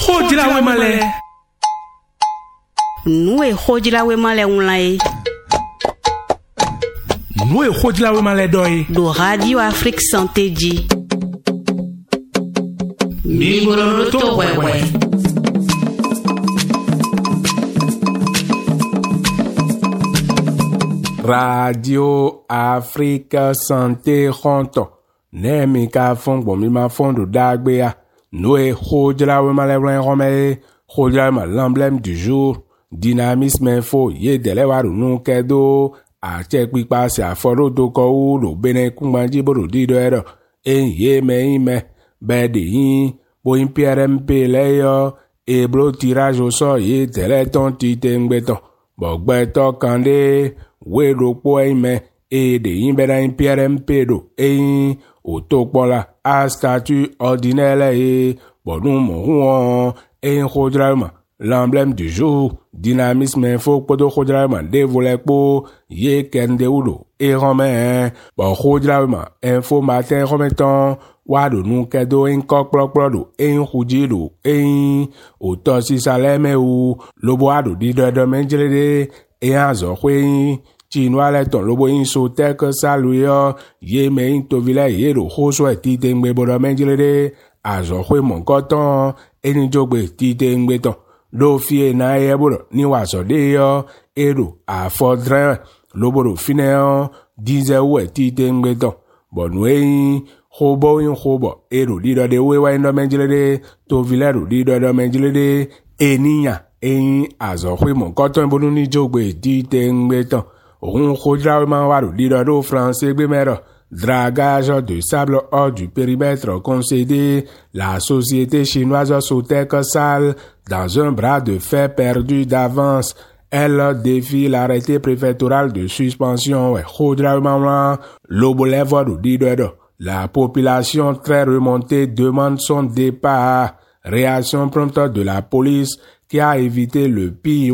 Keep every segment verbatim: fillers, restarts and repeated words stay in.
Khojila we male. Nou e khojila we male unlae. Nou e khojila we male doi. Do Radio Afrique Santé Di. Mingolo to wewe. Radio Afrique Santé Ronto. Nemi ka fond bon mi ma fond do dagbea. Noé khojila we male blan rome. Khojila ma l'emblème du jour. Dynamisme info ye dele waru nou kedo. A check pi passe a foro do ko u lo bene kumbanji bodo di do ero. En ye me ime. Bedi yin. Bo yin P R M P le yo. E blo tirage au sort ye dele ton tite ngbeton. Bo gbeto kande. We do po ime. E de yin beda yin P R M P do. E yin. O tokpo la. A statut ordinaire e. Bo nou mon rouan. E yin khojila ma. L'emblème du jour, dynamisme info, podo khojila dévolé po, ye kende udo, et romain, bon khojila info matin rometon, wado nou kedo en kok plok plodo, en khujilo, en, o tosi saleme ou, lobo ado di de de menjelede, et anzo kwen, chinois le ton lobo in so tek saluyo, ye me in tovile ye do khoswe tite ngbe bodo menjelede, azo kwen mon koton, en jogbe tite ngbe ton. Lo fie na yeburo ni waso de yo edo a fodre loboro fineo dize we tite ngbeton bonwe hobo yin hobo edo dido de we wa ndo menjilede to vilero dido do menjilede eniya eyin azo kwe mon koton bonu ni jogbe tite ngbeton ohun khojila ma waru dido do français gbe mero. Dragage de sable hors du périmètre concédé, la société chinoise Sotek Sal dans un bras de fer perdu d'avance. Elle défie l'arrêté préfectoral de suspension. La population très remontée demande son départ. Réaction prompte de la police qui a évité le pire.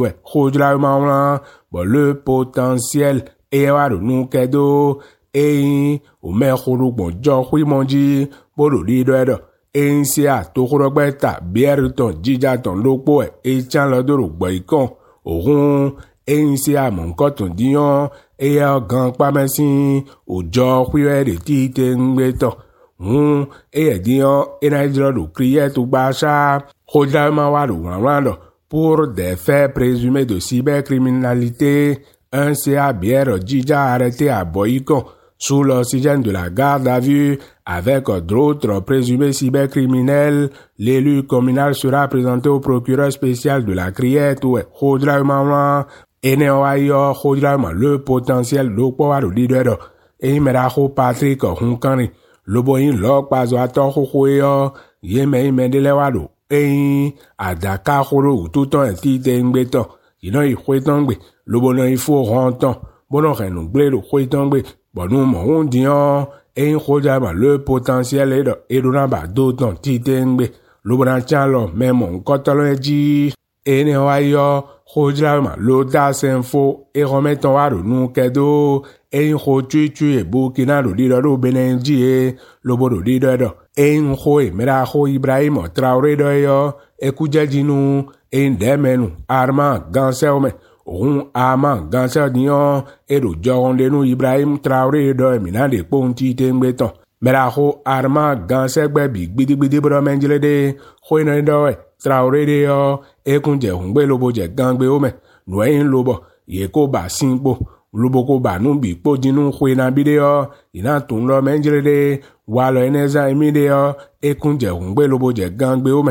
Le potentiel est nous cadeau. Eyin o me khuru gbon jo hui monji bodo di do edo eyin si a to khuru gbe ta bier ton jija ton lopo e e chan lo do ro gbo ikon ohun eyin si a mon koton diyan e ya gan pa mesin o jo hui e de ti te ngbe to hun e e diyan e na jiro do kriye to gba sha khojila ma wa do wan pour des faits présumés de cybercriminalité. Un C A bière jija arrêté à Boycon sous l'oxygène de la garde à vue avec d'autres présumés cybercriminels. L'élu communal sera présenté au procureur spécial de la Criette ou Khojila Maman et Neoayo Khojila le potentiel lopo de leader et Meraho Patrick Hunkani Loboyin Lok Pazo Ato Hoyo Yeme Mendelewado et Adaka Horo tout un titre ngbeton ino ikhwetongbe lobono ifo ronton bono renu gblero khwetongbe bonu mo ondian en khojaba le potentiel edo edona ba doton titengbe lobona chalo memo kotoloji ene wayo khojaba lo das info e remeton waro nu kedo en khochuchu e bukina do dido do benenji e lobodo dido edo en khoe mera kho Ibrahim Traoré do yo e kujajinu en demenu arma ganselme ohun ama gansel dion edo jorondenu Ibrahim Traoré do mina de ponti tengbeton meraho arma gansel gbebi gbidigbidi bro menjelede khoina do Traoré de yo e kunje hungbe lobo je gangbe ome noyin lobo ye ko ba sinpo lobo ko ba nu bi po dinu khoina bideo ina tun lo menjelede walo eneza imideo e kunje hungbe lobo je gangbe ome.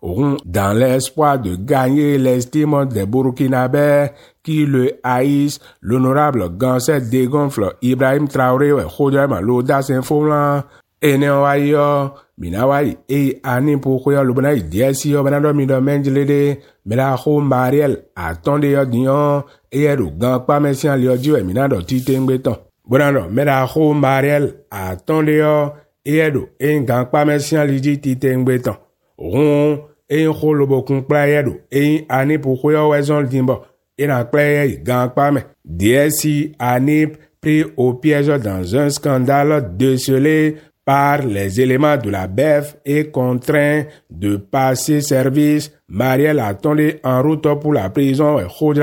Dans l'espoir de gagner l'estime des Burkinabés qui le haïssent, l'honorable Gansel dégonfle Ibrahim Traoré et Khojila l'audace infolant et Neoayo Minawai et Ani Poukoya Lubana Diasi Obanado Mido Menjelede Melaho Mariel attendez yo dion et Edo Gangpa Messian Liodio et Minado Titengbeton. Bonano Melaho Mariel attendez yo et Edo et Gangpa Messian Liji Titengbeton. Ron et kholobo kun playedo et Ani Poukoya Wezon Dimbo et na playe Gangpa me D S I Anip pris au piège dans un scandale décelé par les éléments de la B E F est contraint de passer service. Marielle attendait en route pour la prison.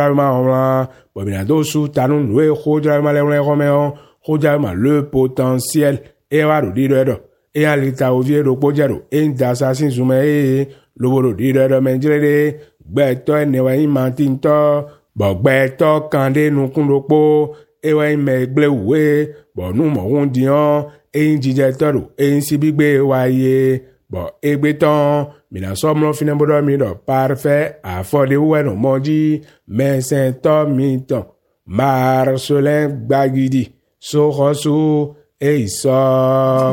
Le potentiel est et à l'état au vieux pojaro et d'assassin soumet le bolo de mendrede beto newa imantinto bo beto kande nu kundopo e wa megle we bo nu mo wondian e njije toro e sibigbe waye bo egbeton mi na somlo finebodo mi do parfait affordé we no moji mais saint miton Marcelin Gbagidi Sorosu e iso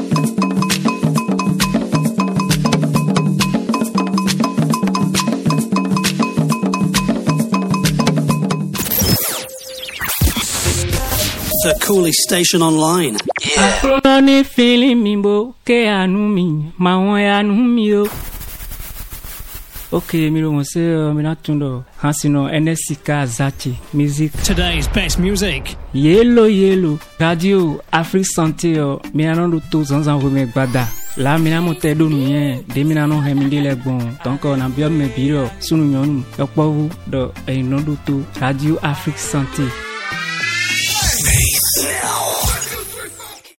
The coolest station online. Yeah. Afro feeling me bo ke anu mi ma won anu mi o. Okay, mi ro se mi na tundo Hansino N S C K Zachi music. Today's best music. Yellow yellow Radio Afrique Santé o mi na no to zanzan wo me gbada. La mi na mo te do nu yen de mi na no he mi de le gbon. Donc on a bien me biro sunu nyonu yopo wu do e no do to Radio Afrique Santé. Now.